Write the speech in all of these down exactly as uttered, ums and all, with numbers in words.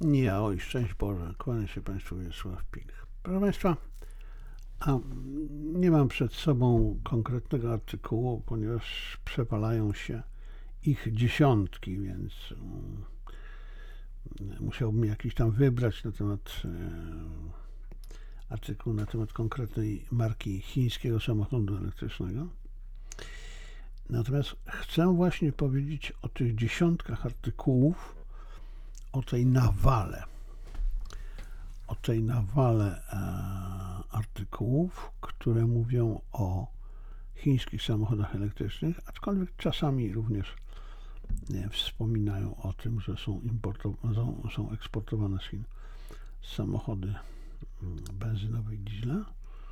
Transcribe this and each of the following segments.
Ja, oj, szczęść Boże, kłania się Państwu Wiesław Pilch. Proszę Państwa, a nie mam przed sobą konkretnego artykułu, ponieważ przewalają się ich dziesiątki, więc um, musiałbym jakiś tam wybrać na temat e, artykułu na temat konkretnej marki chińskiego samochodu elektrycznego. Natomiast chcę właśnie powiedzieć o tych dziesiątkach artykułów, o tej nawale, o tej nawale e, artykułów, które mówią o chińskich samochodach elektrycznych, aczkolwiek czasami również nie, wspominają o tym, że są, importowane, są, są eksportowane z Chin samochody benzynowe i diesla.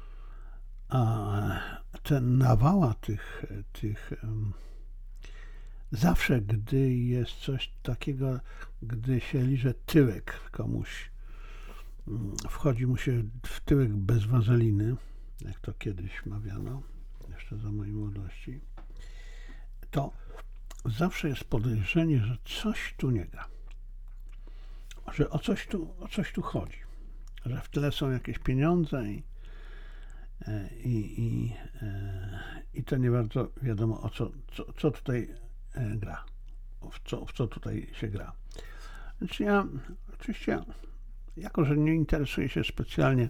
A ten nawała tych, tych um, zawsze, gdy jest coś takiego, gdy się liże tyłek komuś, wchodzi mu się w tyłek bez wazeliny, jak to kiedyś mawiano, jeszcze za mojej młodości, to zawsze jest podejrzenie, że coś tu nie gra, że o coś tu, o coś tu chodzi, że w tle są jakieś pieniądze i, i, i, i to nie bardzo wiadomo, o co, co, co tutaj gra, w co, w co tutaj się gra. Znaczy ja oczywiście, jako że nie interesuję się specjalnie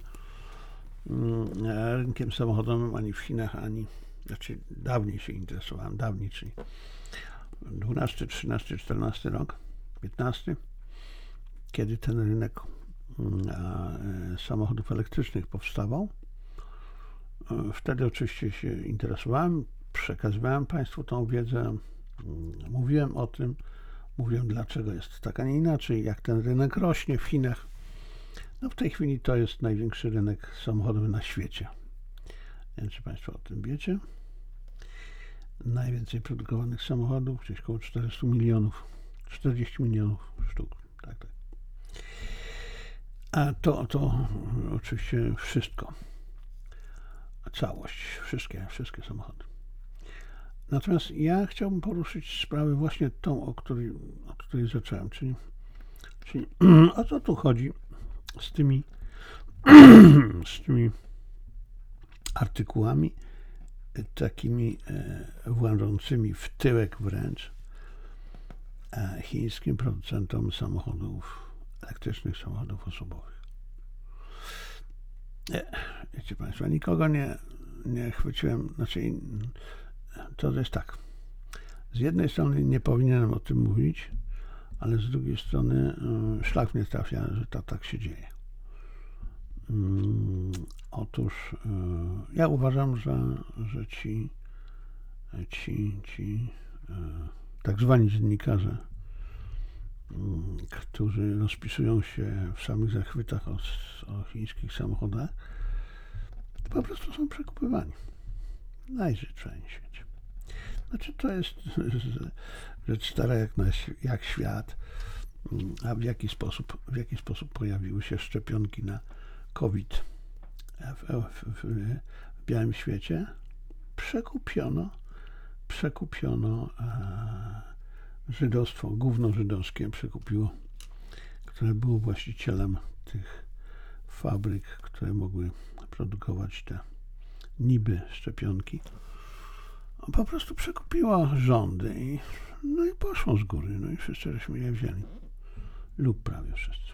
rynkiem samochodowym ani w Chinach, ani, znaczy dawniej się interesowałem, dawniej, czyli dwunasty, trzynasty, czternasty rok, piętnasty, kiedy ten rynek samochodów elektrycznych powstawał. Wtedy oczywiście się interesowałem, przekazywałem Państwu tą wiedzę, mówiłem o tym, mówiłem dlaczego jest tak, a nie inaczej, jak ten rynek rośnie w Chinach. No w tej chwili to jest największy rynek samochodowy na świecie. Nie wiem, czy Państwo o tym wiecie. Najwięcej produkowanych samochodów, gdzieś około czterysta milionów, czterdzieści milionów sztuk. Tak, tak. A to, to oczywiście wszystko. Całość, wszystkie, wszystkie samochody. Natomiast ja chciałbym poruszyć sprawę właśnie tą, o której, o której zacząłem, czyli, czyli o co tu chodzi z tymi, z tymi artykułami takimi włażącymi w tyłek wręcz chińskim producentom samochodów elektrycznych, samochodów osobowych. Wiecie Państwo, nikogo nie, nie chwyciłem, znaczy to jest tak, z jednej strony nie powinienem o tym mówić, ale z drugiej strony szlak mnie trafia, że to tak się dzieje. Otóż ja uważam, że, że ci, ci, ci tak zwani dziennikarze, którzy rozpisują się w samych zachwytach o, o chińskich samochodach, po prostu są przekupywani. Najzwyczajniej w świecie. Znaczy to jest rzecz stara jak, na, jak świat, a w jaki sposób, w jaki sposób pojawiły się szczepionki na COVID w, w, w, w białym świecie. Przekupiono, przekupiono e, żydostwo, gówno żydowskie przekupiło, które było właścicielem tych fabryk, które mogły produkować te niby szczepionki. Po prostu przekupiło rządy i no i poszło z góry, no i wszyscy żeśmy je wzięli. Lub prawie wszyscy.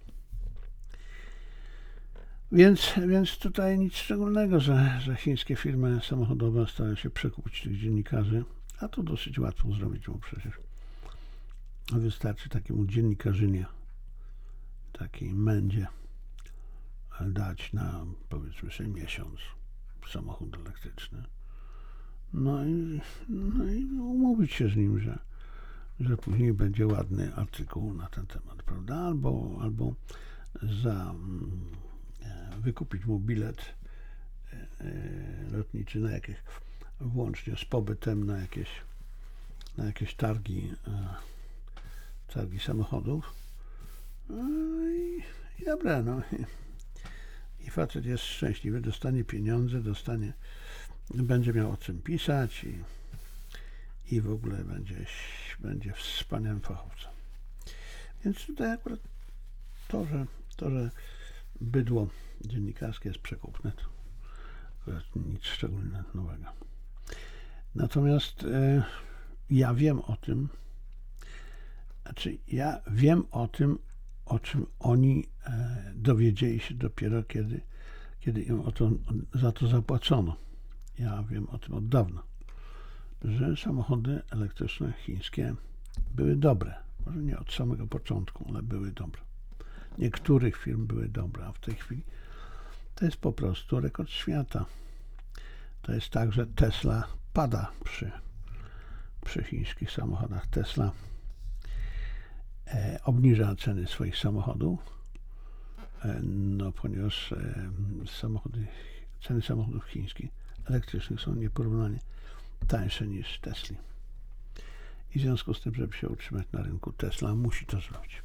Więc, więc tutaj nic szczególnego, że, że chińskie firmy samochodowe starają się przekupić tych dziennikarzy, a to dosyć łatwo zrobić, bo przecież wystarczy takiemu dziennikarzynie, takiej mędzie dać na, powiedzmy sobie, miesiąc samochód elektryczny. No i, no i umówić się z nim, że, że później będzie ładny artykuł na ten temat, prawda? Albo, albo za wykupić mu bilet lotniczy na jakieś, włącznie z pobytem na jakieś, na jakieś targi, targi samochodów. No i, i dobra, no. I, i facet jest szczęśliwy, dostanie pieniądze, dostanie, będzie miał o czym pisać i, i w ogóle będzie, będzie wspaniałym fachowcem. Więc tutaj akurat to, że, to, że bydło dziennikarskie jest przekupne, to akurat nic szczególnie nowego. Natomiast e, ja wiem o tym, znaczy ja wiem o tym, o czym oni e, dowiedzieli się dopiero kiedy, kiedy im o to, za to zapłacono. Ja wiem o tym od dawna, że samochody elektryczne chińskie były dobre. Może nie od samego początku, ale były dobre. Niektórych firm były dobre, a w tej chwili to jest po prostu rekord świata. To jest tak, że Tesla pada przy, przy chińskich samochodach. Tesla e, obniża ceny swoich samochodów, e, no ponieważ e, samochody, ceny samochodów chińskich elektrycznych są nieporównanie tańsze niż Tesli. I w związku z tym, żeby się utrzymać na rynku, Tesla musi to zrobić.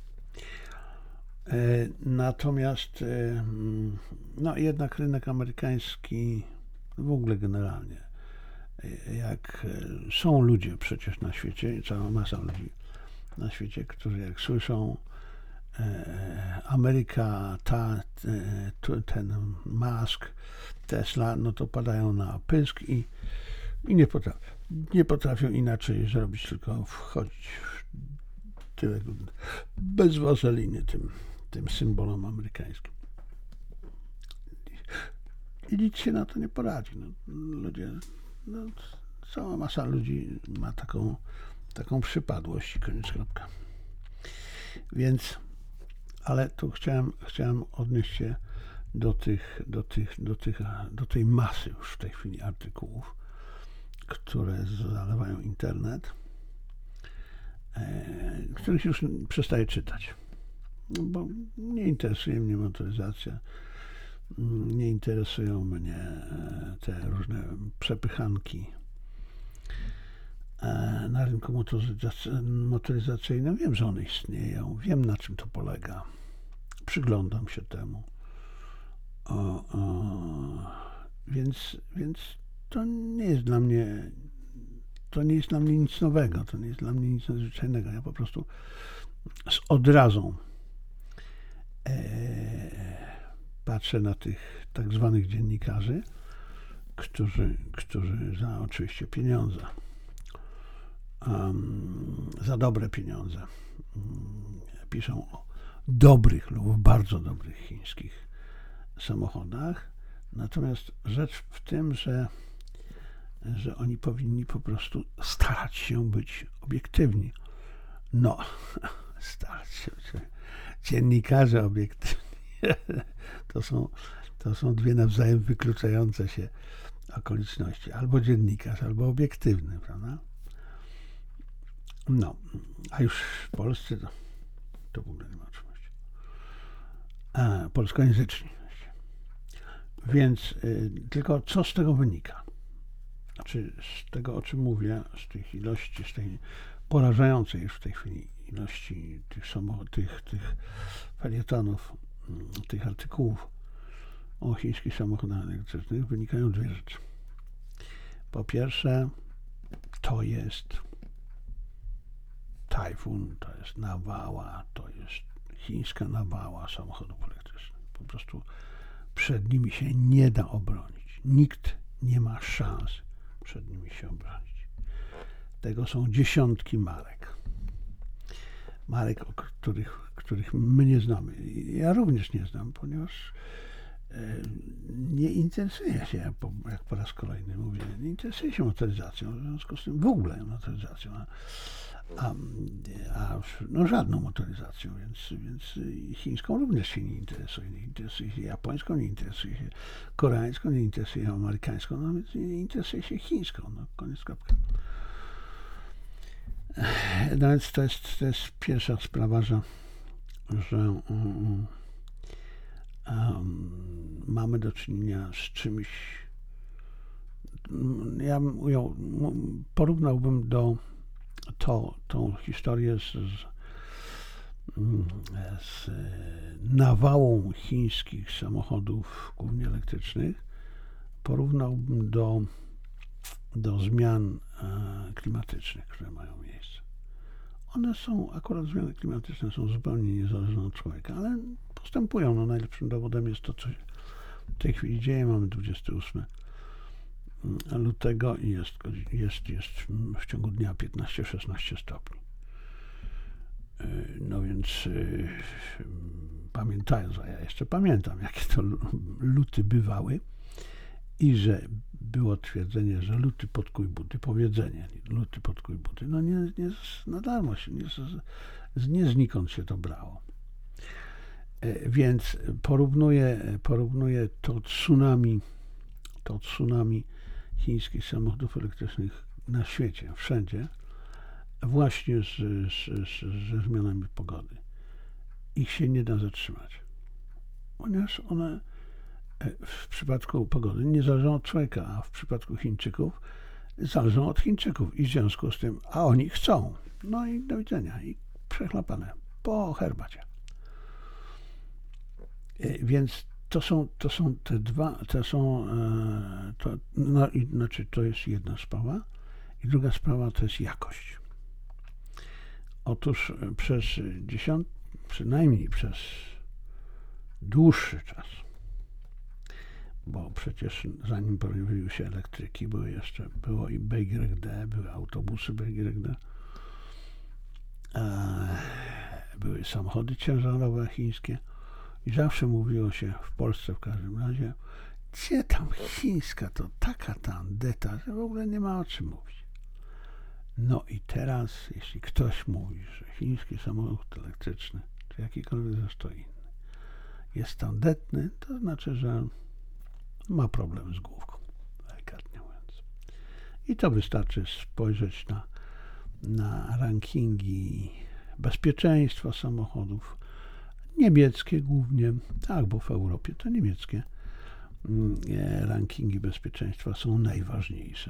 E, natomiast e, no jednak rynek amerykański w ogóle generalnie, jak są ludzie przecież na świecie, cała masa ludzi na świecie, którzy jak słyszą e, Ameryka, ta, te, ten Musk, Tesla, no to padają na pysk i, i nie potrafią, nie potrafią inaczej zrobić, tylko wchodzić w tyłek bez wazeliny tym, tym symbolom amerykańskim. I nic się na to nie poradzi. No, ludzie, no, cała masa ludzi ma taką, taką przypadłość i koniec kropka. Więc, ale tu chciałem, chciałem odnieść się do tych, do tych, do tych, do tej masy już w tej chwili artykułów, które zalewają internet, e, których już przestaję czytać. No, bo nie interesuje mnie motoryzacja. Nie interesują mnie te różne przepychanki na rynku motoryzacyjnym. Wiem, że one istnieją, wiem, na czym to polega. Przyglądam się temu. O, o, więc, więc to nie jest dla mnie to nie jest dla mnie nic nowego, to nie jest dla mnie nic nadzwyczajnego. Ja po prostu z odrazą e, patrzę na tych tak zwanych dziennikarzy, którzy, którzy za oczywiście pieniądze, um, za dobre pieniądze um, piszą o dobrych lub bardzo dobrych chińskich samochodach. Natomiast rzecz w tym, że, że oni powinni po prostu starać się być obiektywni. No, starać się być. Dziennikarze obiektywni to są, to są dwie nawzajem wykluczające się okoliczności. Albo dziennikarz, albo obiektywny, prawda? No, a już w Polsce to, to w ogóle nie ma oczywiści. A, polskojęzyczni. Więc y, tylko co z tego wynika? Znaczy z tego, o czym mówię, z tych ilości, z tej porażającej już w tej chwili ilości tych, samochod, tych, tych felietonów, tych artykułów o chińskich samochodach elektrycznych wynikają dwie rzeczy. Po pierwsze, to jest tajfun, to jest nawała, to jest chińska nawała samochodów elektrycznych. Po prostu przed nimi się nie da obronić. Nikt nie ma szans przed nimi się obronić. Tego są dziesiątki marek. Marek, o których, których my nie znamy. Ja również nie znam, ponieważ e, nie interesuję się, po, jak po raz kolejny mówię, nie interesuję się motoryzacją, w związku z tym w ogóle motoryzacją, a, a, a no żadną motoryzacją, więc, więc chińską również się nie interesuje, nie interesuje się japońską, nie interesuje się koreańską, nie interesuje się amerykańską, no więc nie interesuje się chińską, no koniec kropka. No więc to jest, to jest pierwsza sprawa, że, że um, um, mamy do czynienia z czymś, ja bym ujął, porównałbym do to, tą historię z, z, z nawałą chińskich samochodów, głównie elektrycznych, porównałbym do, do zmian e, klimatycznych, które mają miejsce. one są, akurat zmiany klimatyczne są zupełnie niezależne od człowieka, ale postępują. No, najlepszym dowodem jest to, co się w tej chwili dzieje. Mamy dwudziestego ósmego lutego i jest, jest, jest w ciągu dnia piętnaście szesnaście stopni. No więc yy, pamiętając, a ja jeszcze pamiętam, jakie to luty bywały i że było twierdzenie, że luty podkuj buty, powiedzenie, luty podkuj buty, no nie, nie na darmo się, nie, z, nie znikąd się to brało. E, więc porównuję, porównuję to tsunami, to tsunami chińskich samochodów elektrycznych na świecie, wszędzie, właśnie z, z, z, ze zmianami pogody. Ich się nie da zatrzymać, ponieważ one w przypadku pogody nie zależą od człowieka, a w przypadku Chińczyków zależą od Chińczyków i w związku z tym, a oni chcą. No i do widzenia, i przechlapane po herbacie. Więc to są, to są te dwa, to są, to, no, i, znaczy to jest jedna sprawa i druga sprawa to jest jakość. Otóż przez dziesiąt, przynajmniej przez dłuższy czas, bo przecież zanim pojawiły się elektryki, były jeszcze, było i B Y D, były autobusy B Y D, e, były samochody ciężarowe chińskie i zawsze mówiło się w Polsce w każdym razie, gdzie tam chińska, to taka tandeta, że w ogóle nie ma o czym mówić. No i teraz, jeśli ktoś mówi, że chiński samochód elektryczny, czy jakikolwiek zresztą inny, jest tandetny, to znaczy, że ma problem z główką, delikatnie mówiąc. I to wystarczy spojrzeć na, na rankingi bezpieczeństwa samochodów, niemieckie głównie, tak, bo w Europie to niemieckie rankingi bezpieczeństwa są najważniejsze.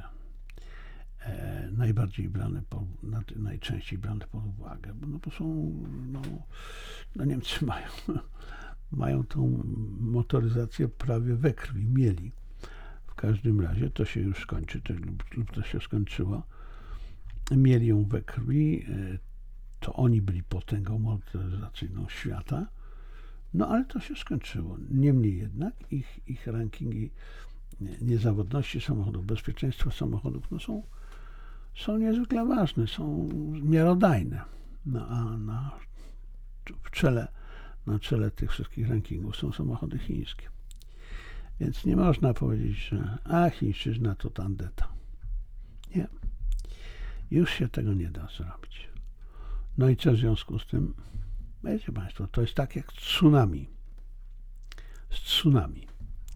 E, najbardziej brane, po, najczęściej brane pod uwagę, bo no to są, no, no Niemcy mają, mają tą motoryzację prawie we krwi, mieli. W każdym razie to się już skończy, to, lub, lub to się skończyło. Mieli ją we krwi, e, to oni byli potęgą motoryzacyjną świata, no ale to się skończyło. Niemniej jednak ich, ich rankingi niezawodności samochodów, bezpieczeństwa samochodów, no są są niezwykle ważne, są miarodajne. No, a na, w czele, na czele tych wszystkich rankingów są samochody chińskie. Więc nie można powiedzieć, że a chińszczyzna to tandeta. Nie. Już się tego nie da zrobić. No i co w związku z tym? Wiecie Państwo, to jest tak jak tsunami. Z tsunami.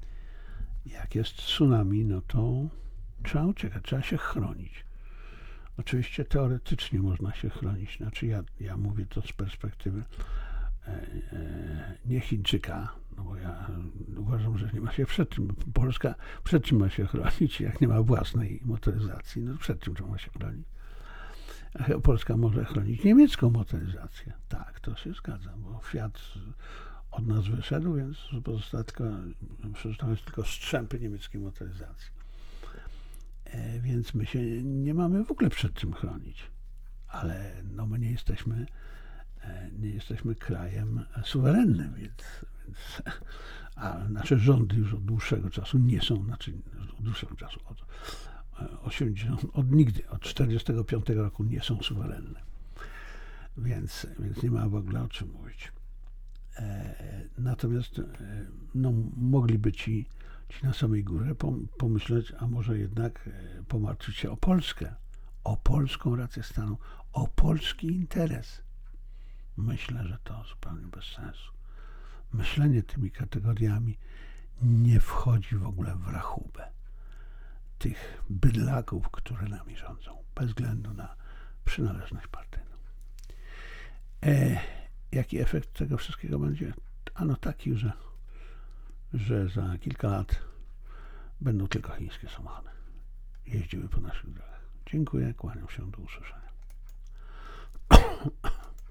Jak jest tsunami, no to trzeba uciekać, trzeba się chronić. Oczywiście teoretycznie można się chronić, znaczy ja, ja mówię to z perspektywy e, e, nie Chińczyka, no bo ja uważam, że nie ma się przed czym, Polska przed czym ma się chronić, jak nie ma własnej motoryzacji, no przed czym ma się chronić. Polska może chronić niemiecką motoryzację, tak, to się zgadza, bo Fiat od nas wyszedł, więc pozostały tylko, pozostały tylko strzępy niemieckiej motoryzacji. Więc my się nie mamy w ogóle przed czym chronić. Ale no my nie jesteśmy, nie jesteśmy krajem suwerennym, więc, więc a nasze rządy już od dłuższego czasu nie są, znaczy od dłuższego czasu, od osiemdziesiątego, od nigdy, od czterdziestego piątego roku nie są suwerenne. Więc, więc nie ma w ogóle o czym mówić. E, natomiast e, no, mogliby ci Ci na samej górze pomyśleć, a może jednak pomartwić się o Polskę, o polską rację stanu, o polski interes. Myślę, że to zupełnie bez sensu. Myślenie tymi kategoriami nie wchodzi w ogóle w rachubę tych bydlaków, które nami rządzą, bez względu na przynależność partyjną. E, jaki efekt tego wszystkiego będzie? Ano taki, że że za kilka lat będą tylko chińskie samochody jeździły po naszych drogach. Dziękuję, kłaniam się, do usłyszenia.